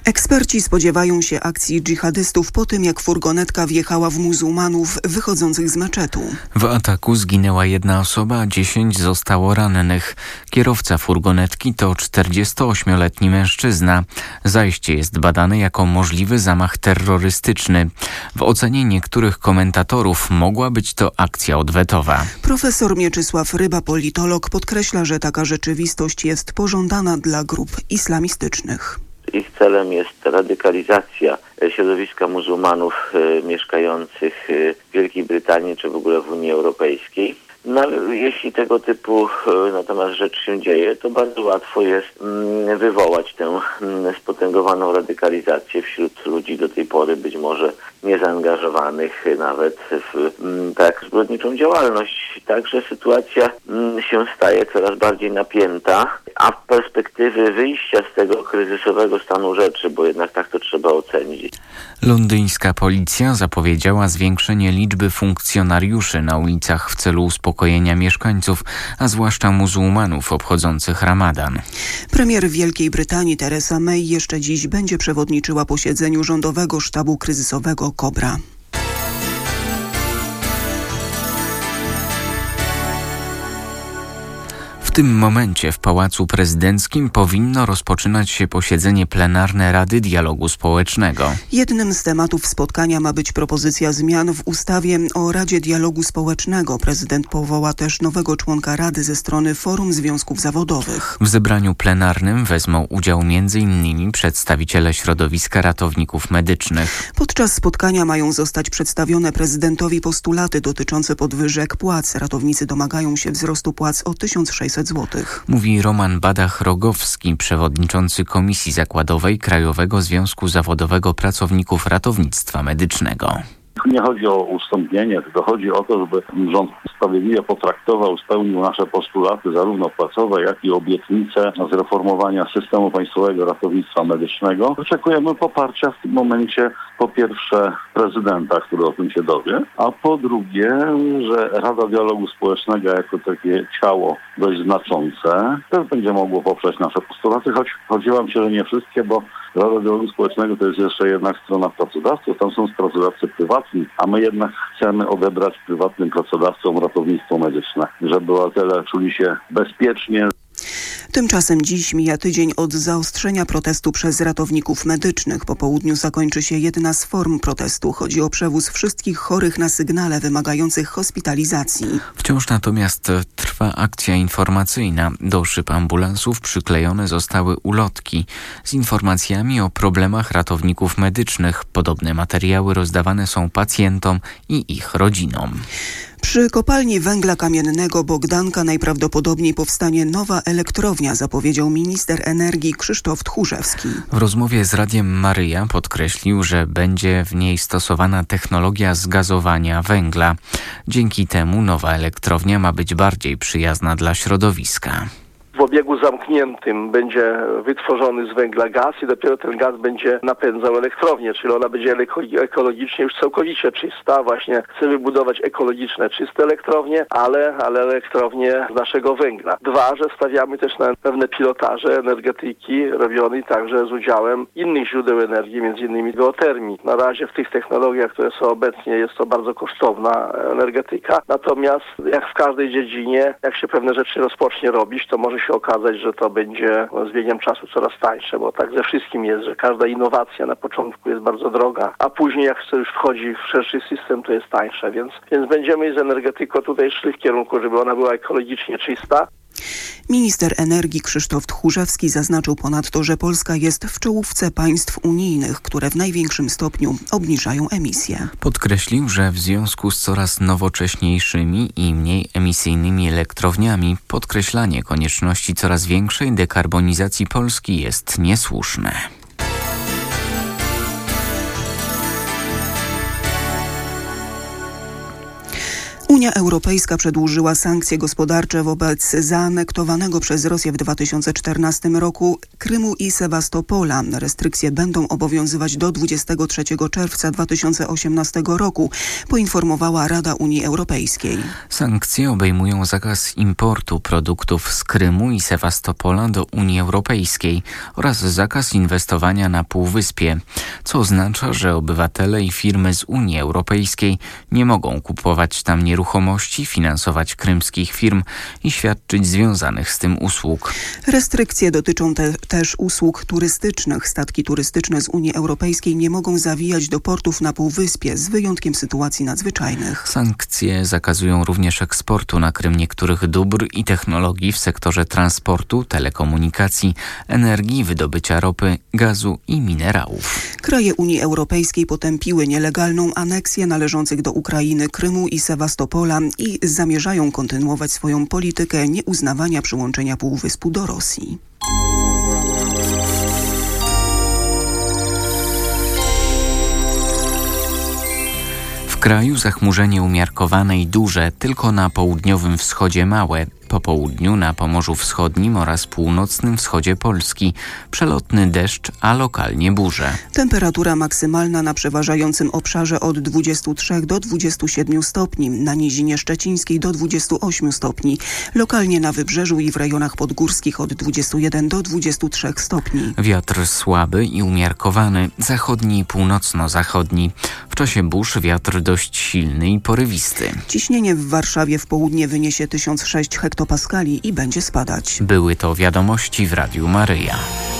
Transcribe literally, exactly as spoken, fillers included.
Eksperci spodziewają się akcji dżihadystów po tym, jak furgonetka wjechała w muzułmanów wychodzących z meczetu. W ataku zginęła jedna osoba, a dziesięć zostało rannych. Kierowca furgonetki to czterdziestoośmioletni mężczyzna. Zajście jest badane jako możliwy zamach terrorystyczny. W ocenie niektórych komentatorów mogła być to akcja odwetowa. Profesor Mieczysław Ryba, politolog, podkreśla, że taka rzeczywistość jest pożądana dla grup islamistycznych. Ich celem jest radykalizacja środowiska muzułmanów e, mieszkających w Wielkiej Brytanii czy w ogóle w Unii Europejskiej. No, jeśli tego typu e, natomiast rzecz się dzieje, to bardzo łatwo jest mm, wywołać tę mm, spotęgowaną radykalizację wśród ludzi do tej pory być może niezaangażowanych nawet w mm, tak zbrodniczą działalność. Także sytuacja mm, się staje coraz bardziej napięta, a w perspektywy wyjścia z tego kryzysowego stanu rzeczy, bo jednak tak to trzeba ocenić. Londyńska policja zapowiedziała zwiększenie liczby funkcjonariuszy na ulicach w celu uspokojenia mieszkańców, a zwłaszcza muzułmanów obchodzących Ramadan. Premier Wielkiej Brytanii Theresa May jeszcze dziś będzie przewodniczyła posiedzeniu rządowego sztabu kryzysowego Kobra. W tym momencie w Pałacu Prezydenckim powinno rozpoczynać się posiedzenie plenarne Rady Dialogu Społecznego. Jednym z tematów spotkania ma być propozycja zmian w ustawie o Radzie Dialogu Społecznego. Prezydent powoła też nowego członka Rady ze strony Forum Związków Zawodowych. W zebraniu plenarnym wezmą udział między innymi przedstawiciele środowiska ratowników medycznych. Podczas spotkania mają zostać przedstawione prezydentowi postulaty dotyczące podwyżek płac. Ratownicy domagają się wzrostu płac o tysiąc sześćset złotych. Mówi Roman Badach-Rogowski, przewodniczący Komisji Zakładowej Krajowego Związku Zawodowego Pracowników Ratownictwa Medycznego. Nie chodzi o ustąpienie, tylko chodzi o to, żeby rząd sprawiedliwie potraktował, spełnił nasze postulaty zarówno płacowe, jak i obietnice zreformowania systemu państwowego ratownictwa medycznego. Oczekujemy poparcia w tym momencie po pierwsze prezydenta, który o tym się dowie, a po drugie, że Rada Dialogu Społecznego jako takie ciało dość znaczące też będzie mogło poprzeć nasze postulaty, choć chodziłam się, że nie wszystkie, bo Rada Dialogu Społecznego to jest jeszcze jednak strona pracodawców, tam są pracodawcy prywatni, a my jednak chcemy odebrać prywatnym pracodawcom ratownictwo medyczne, żeby obywatele czuli się bezpiecznie. Tymczasem dziś mija tydzień od zaostrzenia protestu przez ratowników medycznych. Po południu zakończy się jedna z form protestu. Chodzi o przewóz wszystkich chorych na sygnale wymagających hospitalizacji. Wciąż natomiast trwa akcja informacyjna. Do szyb ambulansów przyklejone zostały ulotki z informacjami o problemach ratowników medycznych. Podobne materiały rozdawane są pacjentom i ich rodzinom. Przy kopalni węgla kamiennego Bogdanka najprawdopodobniej powstanie nowa elektrownia, zapowiedział minister energii Krzysztof Tchórzewski. W rozmowie z Radiem Maryja podkreślił, że będzie w niej stosowana technologia zgazowania węgla. Dzięki temu nowa elektrownia ma być bardziej przyjazna dla środowiska. W obiegu zamkniętym będzie wytworzony z węgla gaz i dopiero ten gaz będzie napędzał elektrownię, czyli ona będzie ekologicznie już całkowicie czysta. Właśnie chcemy budować ekologiczne, czyste elektrownie, ale, ale elektrownie z naszego węgla. Dwa, że stawiamy też na pewne pilotaże energetyki robionej także z udziałem innych źródeł energii, między innymi geotermii. Na razie w tych technologiach, które są obecnie, jest to bardzo kosztowna energetyka. Natomiast jak w każdej dziedzinie, jak się pewne rzeczy rozpocznie robić, to może się okazać, że to będzie z biegiem czasu coraz tańsze, bo tak ze wszystkim jest, że każda innowacja na początku jest bardzo droga, a później jak to już wchodzi w szerszy system, to jest tańsze, więc, więc będziemy z energetyką tutaj szli w kierunku, żeby ona była ekologicznie czysta. Minister energii Krzysztof Tchórzewski zaznaczył ponadto, że Polska jest w czołówce państw unijnych, które w największym stopniu obniżają emisje. Podkreślił, że w związku z coraz nowocześniejszymi i mniej emisyjnymi elektrowniami podkreślanie konieczności coraz większej dekarbonizacji Polski jest niesłuszne. Unia Unia Europejska przedłużyła sankcje gospodarcze wobec zaanektowanego przez Rosję w dwa tysiące czternastym roku Krymu i Sewastopola. Restrykcje będą obowiązywać do dwudziestego trzeciego czerwca dwa tysiące osiemnastego roku, poinformowała Rada Unii Europejskiej. Sankcje obejmują zakaz importu produktów z Krymu i Sewastopola do Unii Europejskiej oraz zakaz inwestowania na Półwyspie, co oznacza, że obywatele i firmy z Unii Europejskiej nie mogą kupować tam nieruchomości, finansować krymskich firm i świadczyć związanych z tym usług. Restrykcje dotyczą te, też usług turystycznych. Statki turystyczne z Unii Europejskiej nie mogą zawijać do portów na Półwyspie, z wyjątkiem sytuacji nadzwyczajnych. Sankcje zakazują również eksportu na Krym niektórych dóbr i technologii w sektorze transportu, telekomunikacji, energii, wydobycia ropy, gazu i minerałów. Kraje Unii Europejskiej potępiły nielegalną aneksję należących do Ukrainy Krymu i Sewastopola i zamierzają kontynuować swoją politykę nieuznawania przyłączenia Półwyspu do Rosji. W kraju zachmurzenie umiarkowane i duże, tylko na południowym wschodzie małe. Po południu na Pomorzu Wschodnim oraz północnym wschodzie Polski przelotny deszcz, a lokalnie burze. Temperatura maksymalna na przeważającym obszarze od dwudziestu trzech do dwudziestu siedmiu stopni, na Nizinie Szczecińskiej do dwudziestu ośmiu stopni, lokalnie na Wybrzeżu i w rejonach podgórskich od dwudziestu jeden do dwudziestu trzech stopni. Wiatr słaby i umiarkowany, zachodni i północno-zachodni. W czasie burz wiatr dość silny i porywisty. Ciśnienie w Warszawie w południe wyniesie tysiąc sześć hektopaskali i będzie spadać. Były to wiadomości w Radiu Maryja.